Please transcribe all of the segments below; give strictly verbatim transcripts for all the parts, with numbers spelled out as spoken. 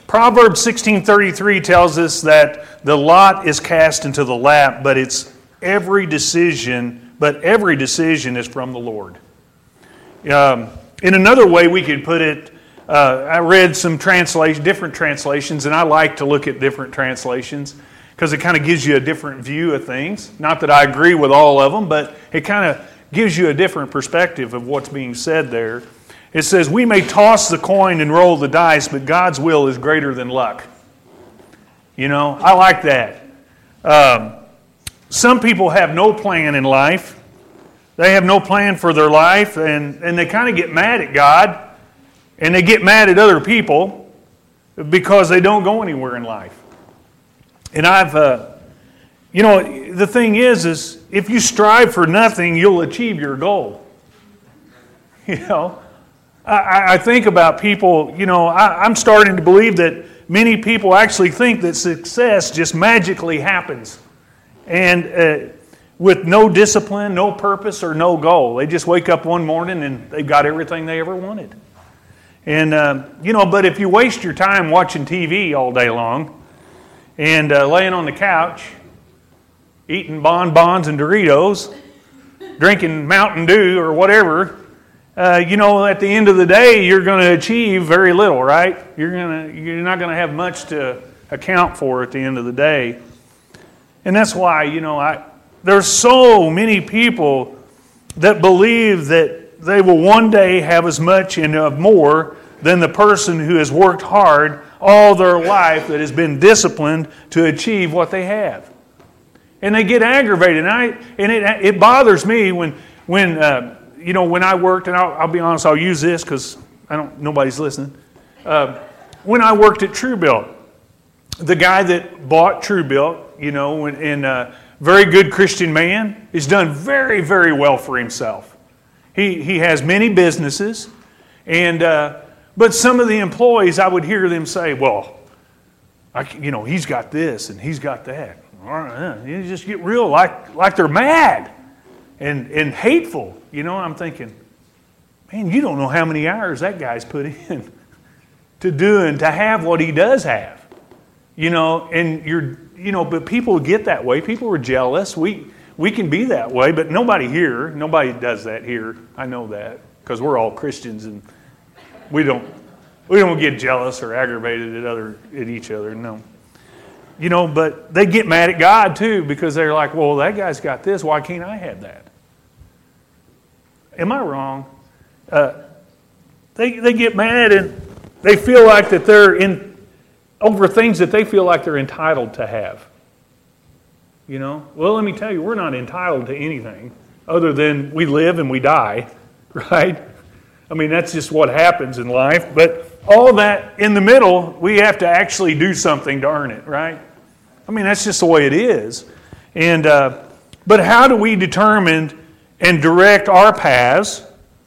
Proverbs sixteen thirty-three tells us that the lot is cast into the lap, but it's every decision, but every decision is from the Lord. Um, in another way we could put it, uh, I read some translation, different translations, and I like to look at different translations because it kind of gives you a different view of things. Not that I agree with all of them, but it kind of gives you a different perspective of what's being said there. It says, we may toss the coin and roll the dice, but God's will is greater than luck. You know, I like that. Um, some people have no plan in life. They have no plan for their life, and, and they kind of get mad at God, and they get mad at other people because they don't go anywhere in life. And I've, uh, you know, the thing is, is if you strive for nothing, you'll achieve your goal. You know, I, I think about people, you know, I, I'm starting to believe that many people actually think that success just magically happens. And uh, with no discipline, no purpose, or no goal. They just wake up one morning and they've got everything they ever wanted. And, uh, you know, but if you waste your time watching T V all day long and uh, laying on the couch, eating bonbons and Doritos, drinking Mountain Dew or whatever, uh, you know, at the end of the day, you're going to achieve very little, right? You're going to, you're not going to have much to account for at the end of the day. And that's why, you know, I there's so many people that believe that they will one day have as much and more than the person who has worked hard all their life that has been disciplined to achieve what they have. And they get aggravated. And, I, and it, it bothers me when, when uh, you know, when I worked, and I'll, I'll be honest, I'll use this because I don't, nobody's listening. Uh, when I worked at Truebilt, the guy that bought Truebilt, you know, and, and uh, very good Christian man, he's done very, very well for himself. He he has many businesses, and uh, but some of the employees, I would hear them say, "Well, I, you know, he's got this and he's got that." All right, you just get real like like they're mad and and hateful. You know, I'm thinking, man, you don't know how many hours that guy's put in to do and to have what he does have. You know, and you're, you know, but people get that way. People are jealous. We we can be that way, but nobody here, nobody does that here. I know that because we're all Christians and we don't we don't get jealous or aggravated at other at each other. No, you know, but they get mad at God too because they're like, well, that guy's got this. Why can't I have that? Am I wrong? Uh, they they get mad and they feel like that they're in. Over things that they feel like they're entitled to have. You know? Well, let me tell you, we're not entitled to anything other than we live and we die, right? I mean, that's just what happens in life. But all that in the middle, we have to actually do something to earn it, right? I mean, that's just the way it is. And uh, but how do we determine and direct our paths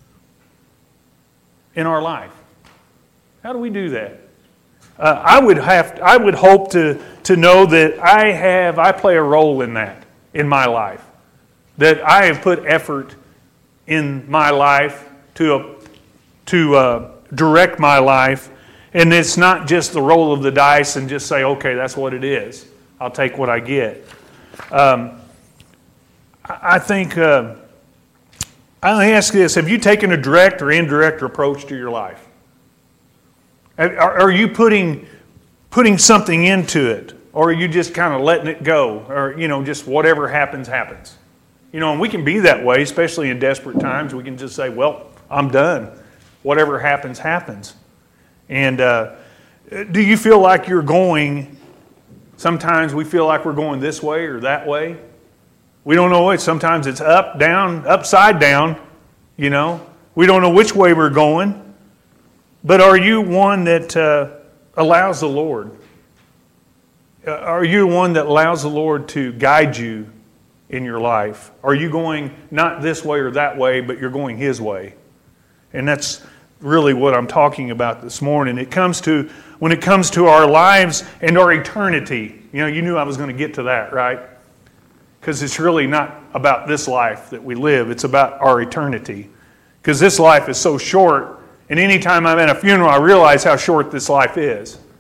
in our life? How do we do that? Uh, I would have, I would hope to to know that I have, I play a role in that in my life, that I have put effort in my life to uh, to uh, direct my life, and it's not just the roll of the dice and just say, okay, that's what it is. I'll take what I get. Um, I think uh, I ask this: have you taken a direct or indirect approach to your life? Are you putting putting something into it, or are you just kind of letting it go, or you know, just whatever happens, happens? You know, and we can be that way, especially in desperate times. We can just say, "Well, I'm done. Whatever happens, happens." And uh, do you feel like you're going? Sometimes we feel like we're going this way or that way. We don't know it. Sometimes it's up, down, upside down. You know, we don't know which way we're going. But are you one that uh, allows the Lord? Uh, are you one that allows the Lord to guide you in your life? Are you going not this way or that way, but you're going His way? And that's really what I'm talking about this morning. It comes to when it comes to our lives and our eternity. You know, you knew I was going to get to that, right? Because it's really not about this life that we live. It's about our eternity. Because this life is so short. And anytime I'm at a funeral, I realize how short this life is.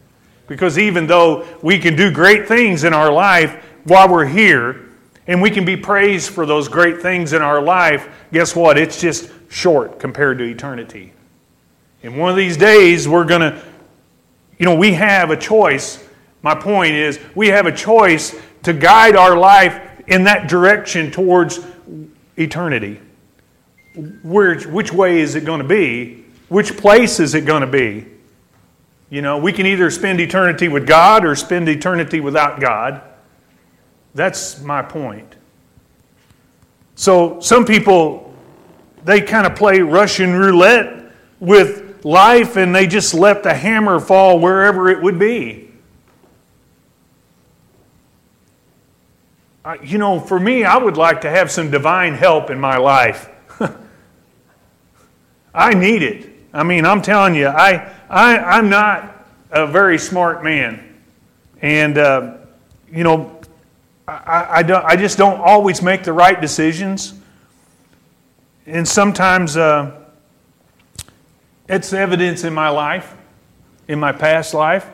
Because even though we can do great things in our life while we're here, and we can be praised for those great things in our life, guess what? It's just short compared to eternity. And one of these days, we're going to, you know, we have a choice. My point is, we have a choice to guide our life in that direction towards eternity. Where, which way is it going to be? Which place is it going to be? You know, we can either spend eternity with God or spend eternity without God. That's my point. So some people, they kind of play Russian roulette with life and they just let the hammer fall wherever it would be. Uh, you know, for me, I would like to have some divine help in my life. I need it. I mean, I'm telling you, I, I, I'm not a very smart man. And, uh, you know, I, I, don't, I just don't always make the right decisions. And sometimes uh, it's evidence in my life, in my past life.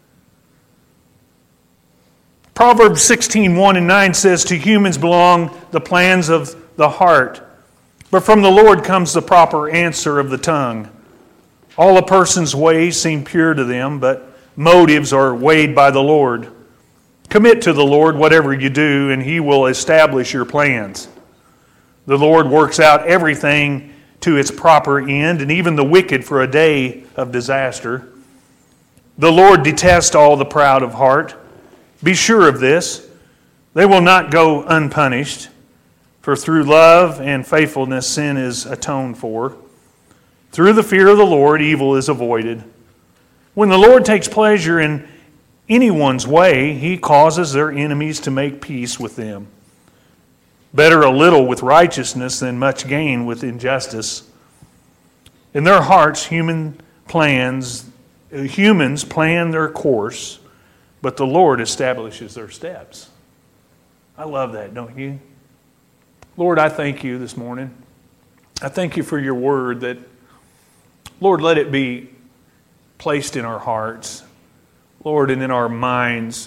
Proverbs sixteen, one and nine says, "To humans belong the plans of the heart, but from the Lord comes the proper answer of the tongue. All a person's ways seem pure to them, but motives are weighed by the Lord. Commit to the Lord whatever you do, and He will establish your plans. The Lord works out everything to its proper end, and even the wicked for a day of disaster. The Lord detests all the proud of heart. Be sure of this, they will not go unpunished, for through love and faithfulness sin is atoned for. Through the fear of the Lord evil is avoided. When the Lord takes pleasure in anyone's way, He causes their enemies to make peace with them. Better a little with righteousness than much gain with injustice. In their hearts human plans, humans plan their course, but the Lord establishes their steps." I love that, don't you? Lord, I thank you this morning. I thank you for your word that, Lord, let it be placed in our hearts, Lord, and in our minds.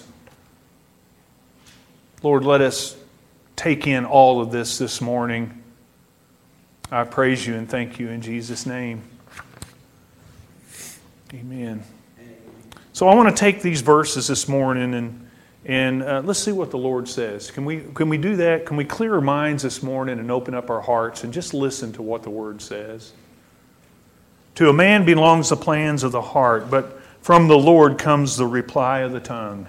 Lord, let us take in all of this this morning. I praise you and thank you in Jesus' name. Amen. So I want to take these verses this morning and and uh, let's see what the Lord says. Can we can we do that? Can we clear our minds this morning and open up our hearts and just listen to what the Word says? To a man belongs the plans of the heart, but from the Lord comes the reply of the tongue.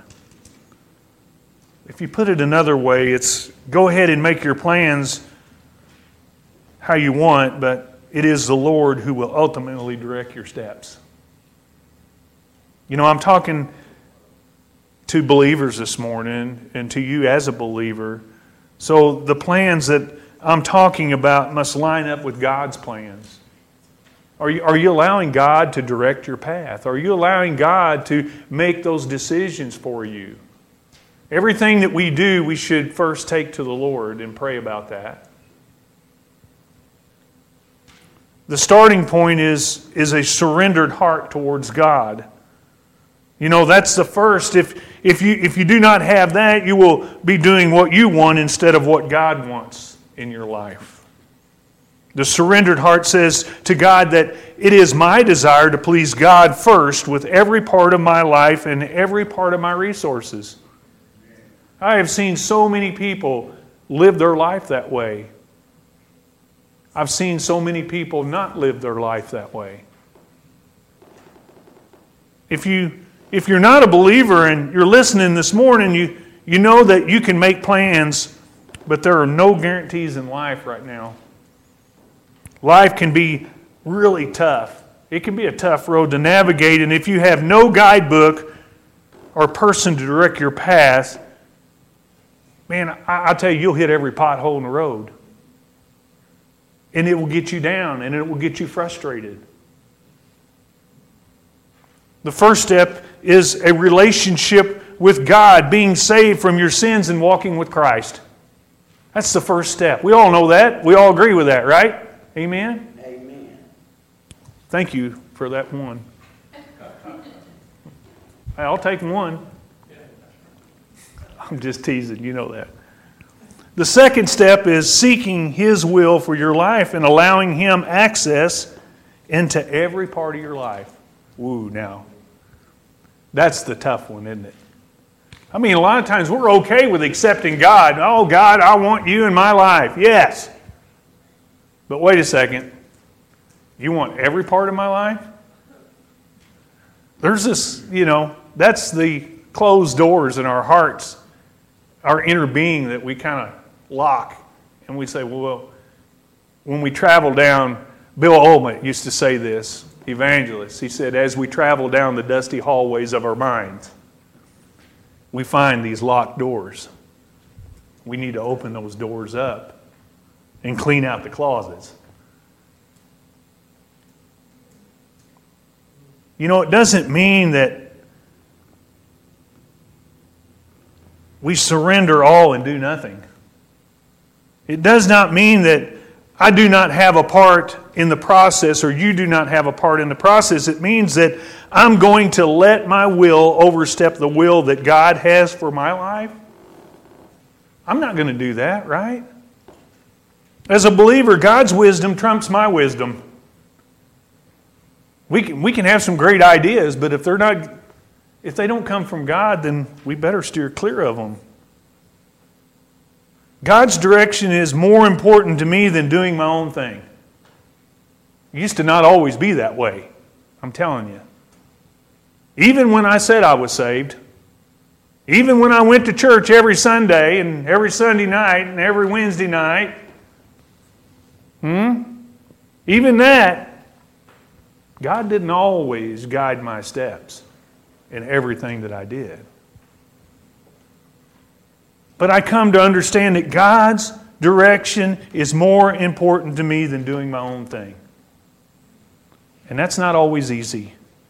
If you put it another way, it's go ahead and make your plans how you want, but it is the Lord who will ultimately direct your steps. You know, I'm talking to believers this morning and to you as a believer. So the plans that I'm talking about must line up with God's plans. Are you, are you allowing God to direct your path? Are you allowing God to make those decisions for you? Everything that we do, we should first take to the Lord and pray about that. The starting point is, is a surrendered heart towards God. You know, that's the first. If, if, you, if you do not have that, you will be doing what you want instead of what God wants in your life. The surrendered heart says to God that it is my desire to please God first with every part of my life and every part of my resources. I have seen so many people live their life that way. I've seen so many people not live their life that way. If you if you're not a believer and you're listening this morning, you you know that you can make plans, but there are no guarantees in life right now. Life can be really tough. It can be a tough road to navigate, and if you have no guidebook or person to direct your path, man, I, I tell you, you'll hit every pothole in the road. And it will get you down, and it will get you frustrated. The first step is a relationship with God, being saved from your sins and walking with Christ. That's the first step. We all know that. We all agree with that, right? Amen? Amen. Thank you for that one. Hey, I'll take one. I'm just teasing, you know that. The second step is seeking His will for your life and allowing Him access into every part of your life. Woo, now. That's the tough one, isn't it? I mean, a lot of times we're okay with accepting God. Oh, God, I want you in my life. Yes. But wait a second. You want every part of my life? There's this, you know, that's the closed doors in our hearts, our inner being that we kind of lock. And we say, well, when we travel down, Bill Olmert used to say this, evangelist. He said, as we travel down the dusty hallways of our minds, we find these locked doors. We need to open those doors up and clean out the closets. You know, it doesn't mean that we surrender all and do nothing. It does not mean that I do not have a part in the process or you do not have a part in the process. It means that I'm going to let my will overstep the will that God has for my life. I'm not going to do that, right? As a believer, God's wisdom trumps my wisdom. We can, we can have some great ideas, but if they're not, if they don't come from God, then we better steer clear of them. God's direction is more important to me than doing my own thing. It used to not always be that way. I'm telling you. Even when I said I was saved, even when I went to church every Sunday and every Sunday night and every Wednesday night, hmm? Even that, God didn't always guide my steps in everything that I did. But I come to understand that God's direction is more important to me than doing my own thing. And that's not always easy.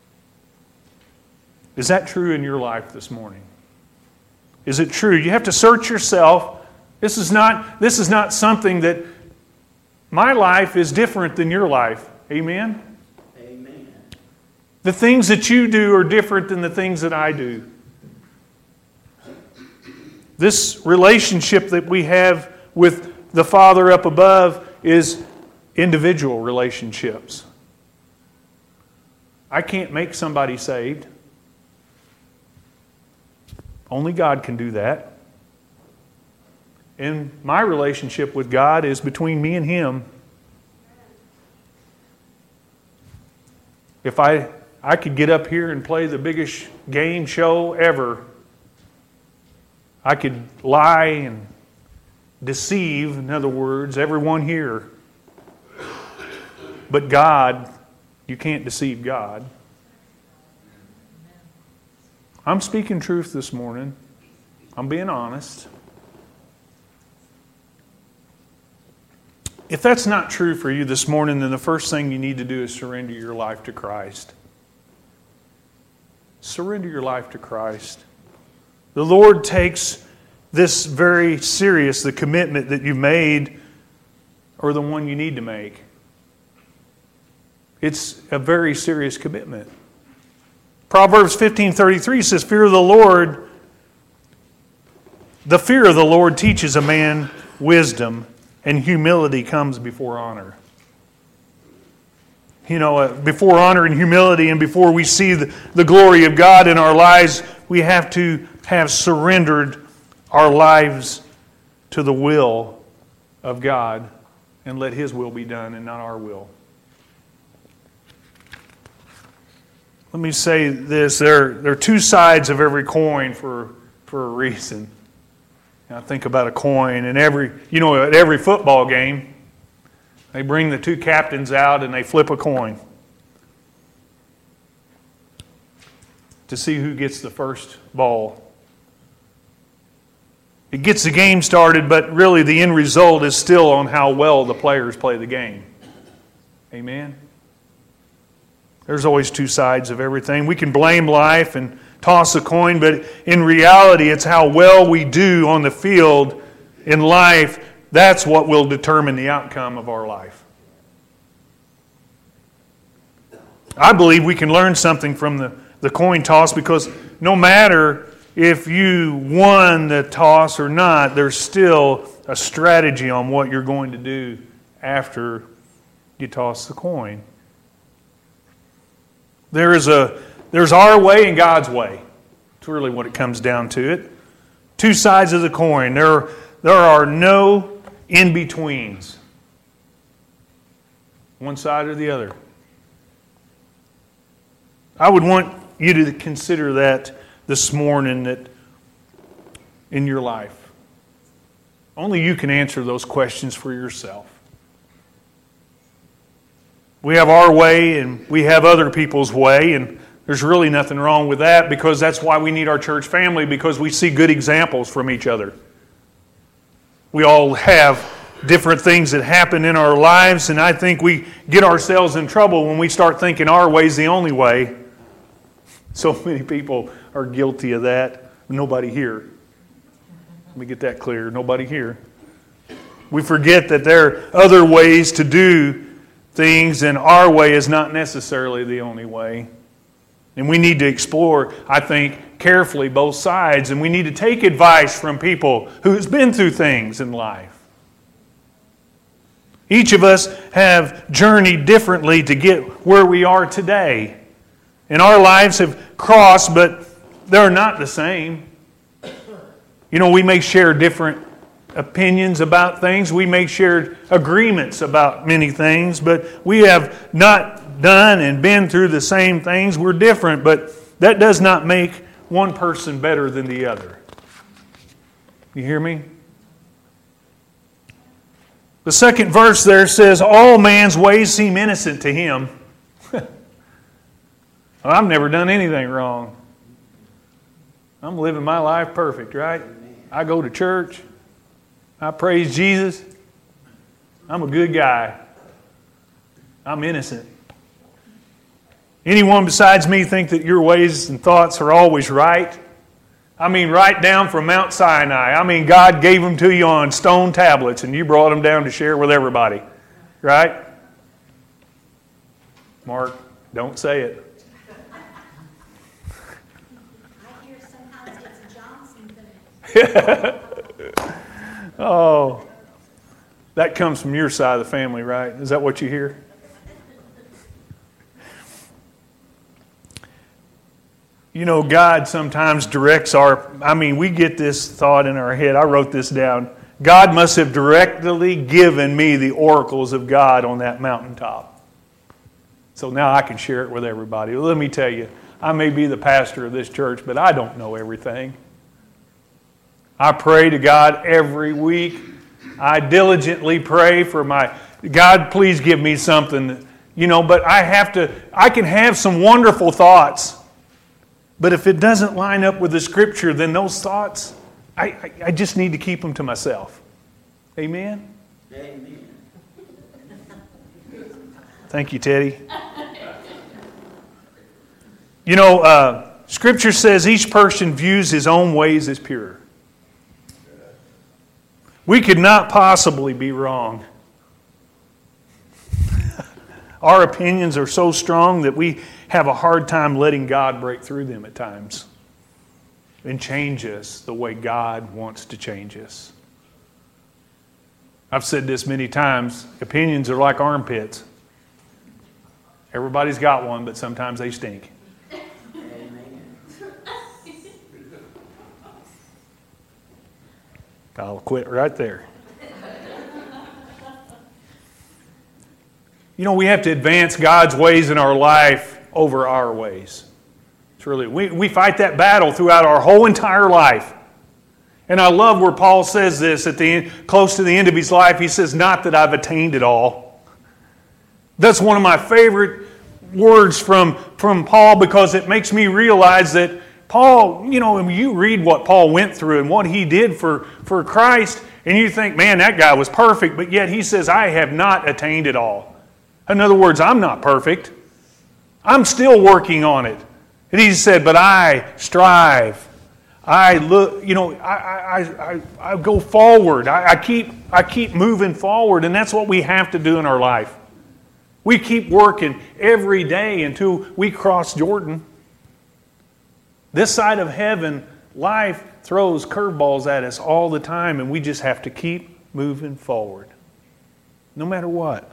Is that true in your life this morning? Is it true? You have to search yourself. This is not, this is not something that my life is different than your life. Amen? Amen. The things that you do are different than the things that I do. This relationship that we have with the Father up above is individual relationships. I can't make somebody saved. Only God can do that. And my relationship with God is between me and Him. If I, I could get up here and play the biggest game show ever, I could lie and deceive, in other words, everyone here. But God, you can't deceive God. I'm speaking truth this morning. I'm being honest. If that's not true for you this morning, then the first thing you need to do is surrender your life to Christ. Surrender your life to Christ. The Lord takes this very serious, the commitment that you made or the one you need to make. It's a very serious commitment. Proverbs fifteen thirty-three says, Fear of the Lord, the fear of the Lord teaches a man wisdom, and humility comes before honor. You know, uh, before honor and humility, and before we see the, the glory of God in our lives, we have to have surrendered our lives to the will of God and let His will be done and not our will. Let me say this. There, there are two sides of every coin for, for a reason. Now think about a coin, and every, you know, at every football game, they bring the two captains out and they flip a coin to see who gets the first ball. It gets the game started, but really the end result is still on how well the players play the game. Amen? There's always two sides of everything. We can blame life and toss a coin, but in reality, it's how well we do on the field in life. That's what will determine the outcome of our life. I believe we can learn something from the the coin toss, because no matter if you won the toss or not, there's still a strategy on what you're going to do after you toss the coin. There is a there's our way and God's way. It's really what it comes down to. It two sides of the coin. There there are no in-betweens. One side or the other. I would want you to consider that this morning, that in your life. Only you can answer those questions for yourself. We have our way and we have other people's way, and there's really nothing wrong with that, because that's why we need our church family, because we see good examples from each other. We all have different things that happen in our lives, and I think we get ourselves in trouble when we start thinking our way's the only way. So many people are guilty of that. Nobody here. Let me get that clear. Nobody here. We forget that there are other ways to do things, and our way is not necessarily the only way. And we need to explore, I think, carefully both sides, and we need to take advice from people who's been through things in life. Each of us have journeyed differently to get where we are today. And our lives have crossed, but they're not the same. You know, we may share different opinions about things. We may share agreements about many things, but we have not done and been through the same things. We're different, but that does not make one person better than the other. You hear me? The second verse there says, all man's ways seem innocent to him. Well, I've never done anything wrong. I'm living my life perfect, right? I go to church. I praise Jesus. I'm a good guy. I'm innocent. Anyone besides me think that your ways and thoughts are always right? I mean, right down from Mount Sinai. I mean, God gave them to you on stone tablets, and you brought them down to share with everybody. Right? Mark, don't say it. I hear sometimes it's Johnson thing. Oh, that comes from your side of the family, right? Is that what you hear? You know, God sometimes directs our, I mean, we get this thought in our head. I wrote this down. God must have directly given me the oracles of God on that mountaintop. So now I can share it with everybody. Well, let me tell you, I may be the pastor of this church, but I don't know everything. I pray to God every week. I diligently pray for my, God, please give me something, you know, but I have to, I can have some wonderful thoughts. But if it doesn't line up with the Scripture, then those thoughts, I, I, I just need to keep them to myself. Amen? Amen. Thank you, Teddy. You know, uh, Scripture says each person views his own ways as pure. We could not possibly be wrong. Our opinions are so strong that we have a hard time letting God break through them at times and change us the way God wants to change us. I've said this many times. Opinions are like armpits. Everybody's got one, but sometimes they stink. I'll quit right there. You know, we have to advance God's ways in our life over our ways. It's really, we, we fight that battle throughout our whole entire life. And I love where Paul says this at the end, close to the end of his life. He says, not that I've attained it all. That's one of my favorite words from, from Paul, because it makes me realize that Paul, you know, when you read what Paul went through and what he did for, for Christ, and you think, man, that guy was perfect, but yet he says, I have not attained it all. In other words, I'm not perfect. I'm still working on it. And he said, but I strive. I look, you know, I I, I, I go forward. I, I keep I keep moving forward, and that's what we have to do in our life. We keep working every day until we cross Jordan. This side of heaven, life throws curveballs at us all the time, and we just have to keep moving forward, no matter what.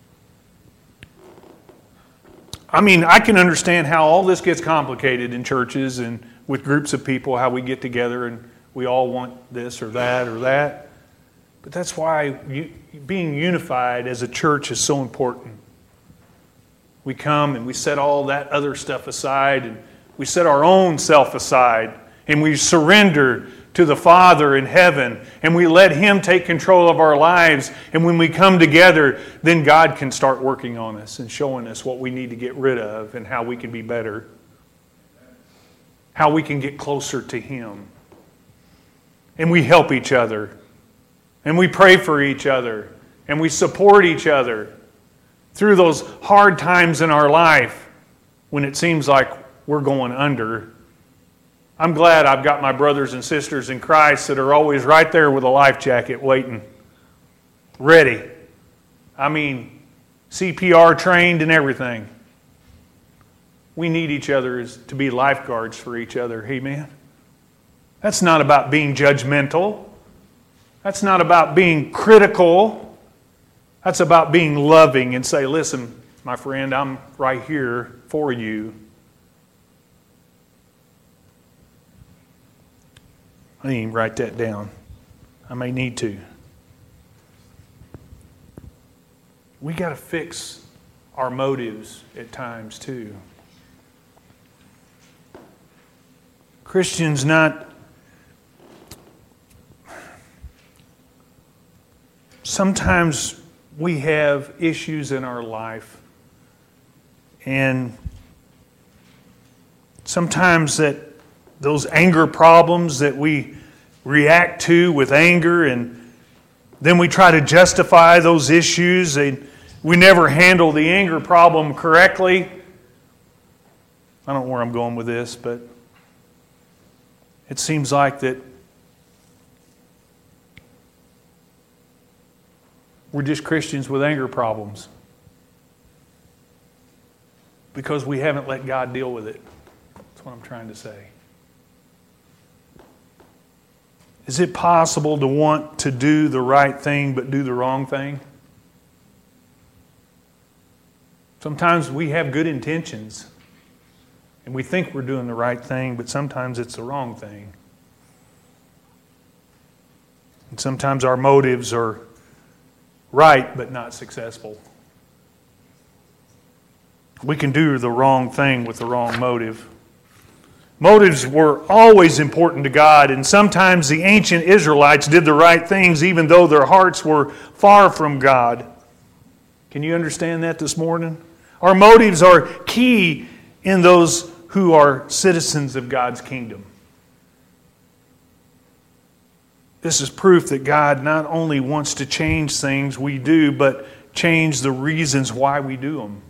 I mean, I can understand how all this gets complicated in churches and with groups of people, how we get together and we all want this or that or that. But that's why you, being unified as a church is so important. We come and we set all that other stuff aside, and we set our own self aside, and we surrender to the Father in heaven, and we let Him take control of our lives. And when we come together, then God can start working on us and showing us what we need to get rid of and how we can be better, how we can get closer to Him. And we help each other, and we pray for each other, and we support each other through those hard times in our life when it seems like we're going under. I'm glad I've got my brothers and sisters in Christ that are always right there with a life jacket waiting, ready. I mean, C P R trained and everything. We need each other to be lifeguards for each other. Amen. That's not about being judgmental. That's not about being critical. That's about being loving and say, listen, my friend, I'm right here for you. I didn't even write that down. I may need to. We got to fix our motives at times too. Christians not... Sometimes we have issues in our life, and sometimes that those anger problems that we react to with anger, and then we try to justify those issues, and we never handle the anger problem correctly. I don't know where I'm going with this, but it seems like that we're just Christians with anger problems because we haven't let God deal with it. That's what I'm trying to say. Is it possible to want to do the right thing but do the wrong thing? Sometimes we have good intentions and we think we're doing the right thing, but sometimes it's the wrong thing. And sometimes our motives are right but not successful. We can do the wrong thing with the wrong motive. Motives were always important to God, and sometimes the ancient Israelites did the right things even though their hearts were far from God. Can you understand that this morning? Our motives are key in those who are citizens of God's kingdom. This is proof that God not only wants to change things we do, but change the reasons why we do them.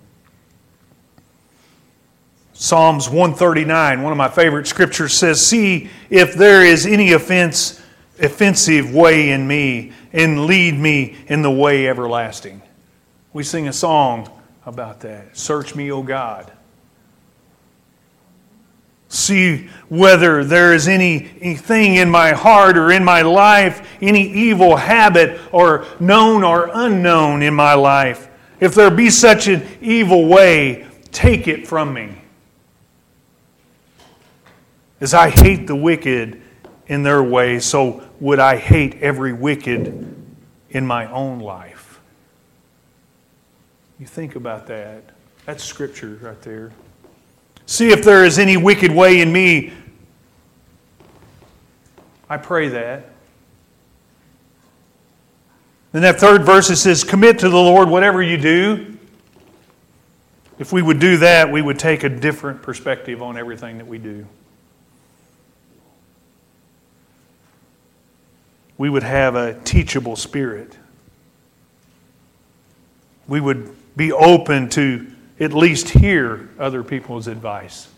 Psalms one thirty-nine, one of my favorite scriptures, says, "See if there is any offense, offensive way in me, and lead me in the way everlasting." We sing a song about that. Search me, O God. See whether there is any, anything in my heart or in my life, any evil habit or known or unknown in my life. If there be such an evil way, take it from me. As I hate the wicked in their way, so would I hate every wicked in my own life. You think about that. That's scripture right there. See if there is any wicked way in me. I pray that. Then that third verse, it says, commit to the Lord whatever you do. If we would do that, we would take a different perspective on everything that we do. We would have a teachable spirit. We would be open to at least hear other people's advice.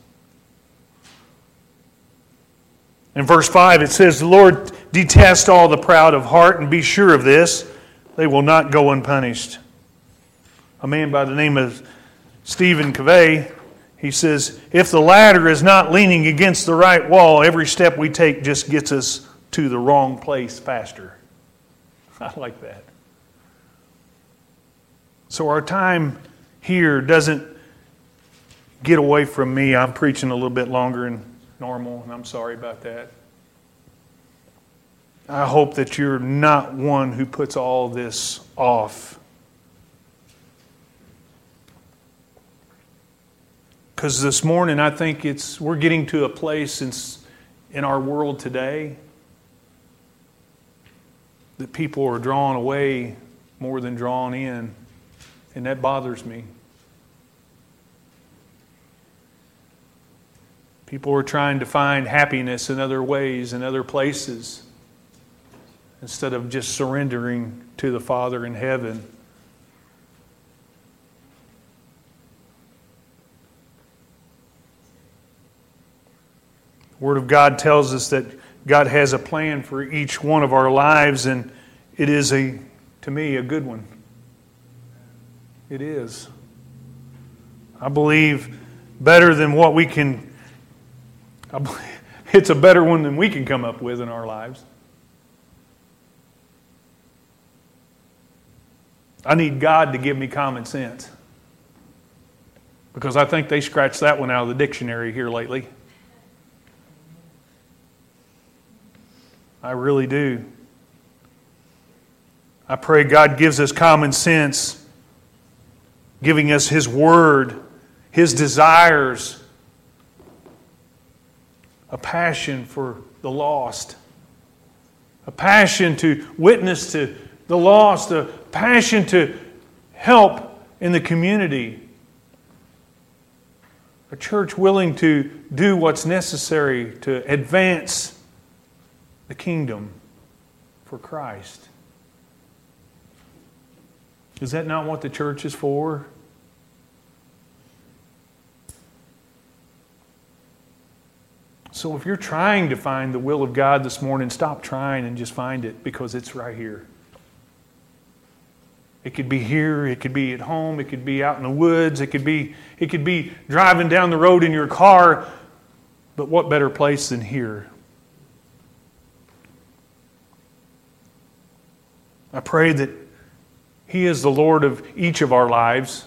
In verse five it says, "The Lord detests all the proud of heart, and be sure of this, they will not go unpunished." A man by the name of Stephen Covey, He says, if the ladder is not leaning against the right wall, every step we take just gets us to the wrong place faster. I like that. So our time here doesn't get away from me. I'm preaching a little bit longer than normal, and I'm sorry about that. I hope that you're not one who puts all this off. Because this morning, I think it's we're getting to a place in, in our world today that people are drawn away more than drawn in. And that bothers me. People are trying to find happiness in other ways, in other places, instead of just surrendering to the Father in heaven. The Word of God tells us that God has a plan for each one of our lives, and it is, a, to me, a good one. It is. I believe better than what we can... I believe it's a better one than we can come up with in our lives. I need God to give me common sense. Because I think they scratched that one out of the dictionary here lately. I really do. I pray God gives us common sense, giving us His Word, His desires, a passion for the lost, a passion to witness to the lost, a passion to help in the community, a church willing to do what's necessary to advance the kingdom for Christ. Is that not what the church is for? So if you're trying to find the will of God this morning, stop trying and just find it, because it's right here. It could be here, it could be at home, it could be out in the woods, it could be, it could be driving down the road in your car, but what better place than here? I pray that He is the Lord of each of our lives.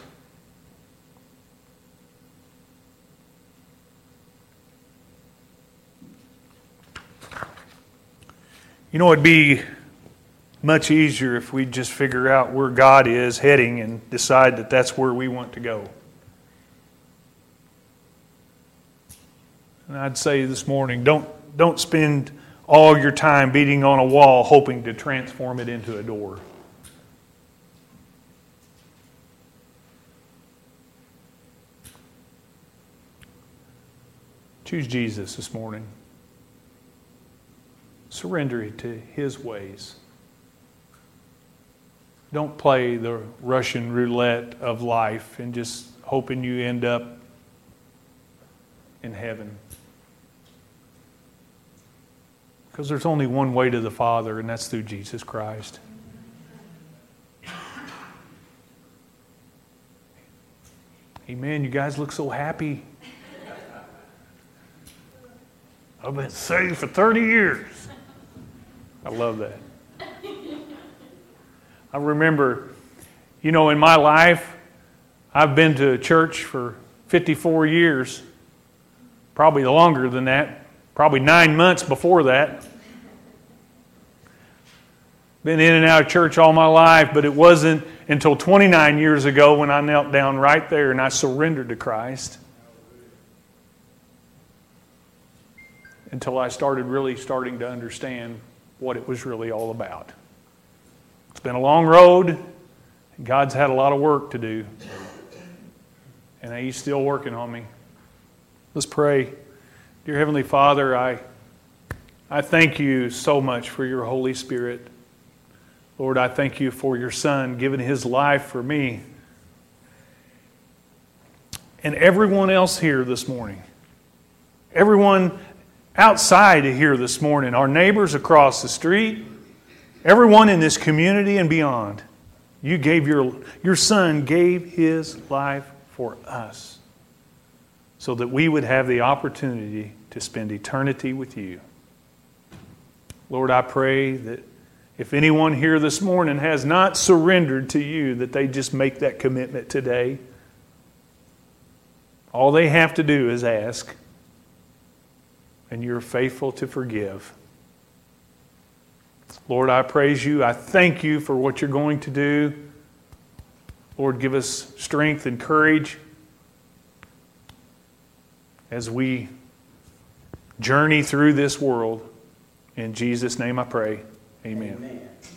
You know, it'd be much easier if we just figure out where God is heading and decide that that's where we want to go. And I'd say this morning, don't, don't spend all your time beating on a wall hoping to transform it into a door. Choose Jesus this morning. Surrender it to His ways. Don't play the Russian roulette of life and just hoping you end up in heaven. Because there's only one way to the Father, and that's through Jesus Christ. Amen. You guys look so happy. I've been saved for thirty years. I love that. I remember, you know, in my life, I've been to church for fifty-four years, probably longer than that, probably nine months before that. Been in and out of church all my life, but it wasn't until twenty-nine years ago when I knelt down right there and I surrendered to Christ, until I started really starting to understand what it was really all about. It's been a long road. God's had a lot of work to do. And He's still working on me. Let's pray. Dear Heavenly Father, I, I thank You so much for Your Holy Spirit. Lord, I thank You for Your Son giving His life for me and everyone else here this morning. Everyone outside of here this morning, our neighbors across the street, everyone in this community and beyond. You gave your, your Son gave His life for us. so that we would have the opportunity to spend eternity with you. Lord, I pray that if anyone here this morning has not surrendered to you, that they just make that commitment today. All they have to do is ask, and you're faithful to forgive. Lord, I praise you. I thank you for what you're going to do. Lord, give us strength and courage as we journey through this world. In Jesus' name I pray. Amen. Amen.